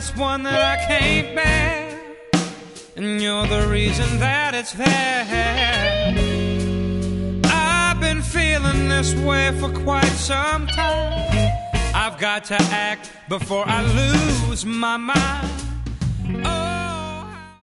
it's one that I can't bear, and you're the reason that it's there. I've been feeling this way for quite some time. I've got to act before I lose my mind.